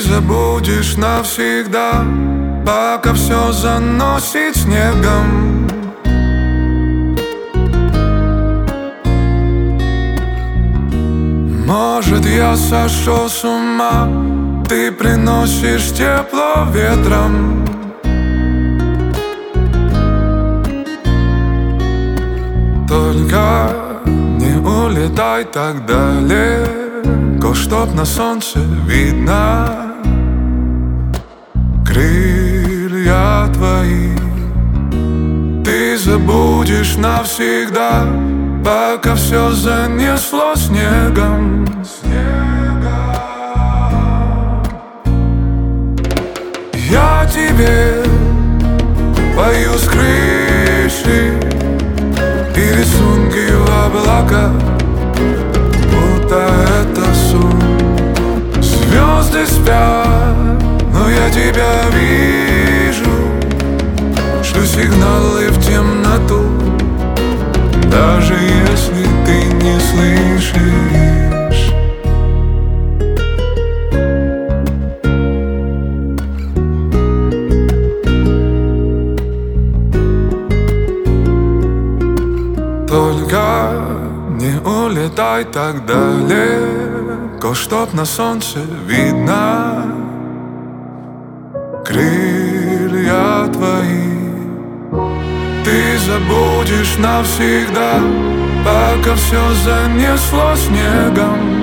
забудешь навсегда, пока все заносит снегом. Может, я сошел с ума, ты приносишь тепло ветром. Только не улетай так далеко, чтоб на солнце видно крылья твои. Ты забудешь навсегда, пока все занесло снегом. Я тебе пою с крыши и рисунки в облаках, будто это сон. Звезды спят, но я тебя вижу, шлю сигналы в темноту, даже если ты не слышишь. Только не улетай так далеко, чтоб на солнце видно крылья твои. Ты забудешь навсегда, пока все занесло снегом.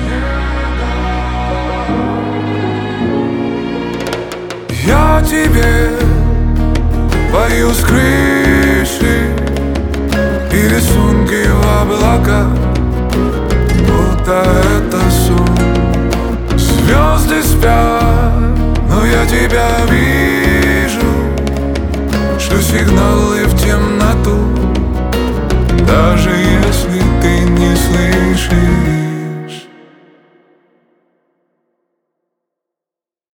Я тебе пою с крыши и рисунки в облаках, будто это сон. Звезды спят,